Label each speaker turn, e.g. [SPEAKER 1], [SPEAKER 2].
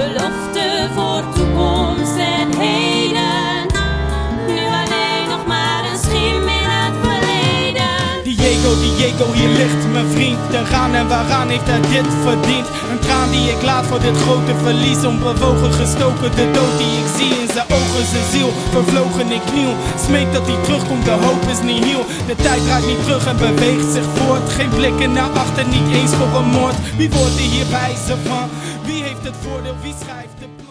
[SPEAKER 1] belofte voor toekomst en heden. Nu alleen nog maar een schim in het verleden.
[SPEAKER 2] Diego, hier ligt mijn vriend. De gaan en waaraan heeft hij dit verdiend? Een traan die ik laat voor dit grote verlies. Onbewogen gestoken, de dood die ik zie in zijn ogen, zijn ziel. Vervlogen, ik kniel, smeek dat hij terugkomt, de hoop is niet nieuw. De tijd draait niet terug en beweegt zich voort. Geen blikken naar achter, niet eens voor een moord. Wie wordt er hier wijzer van? Wie heeft het voordeel, wie schrijft de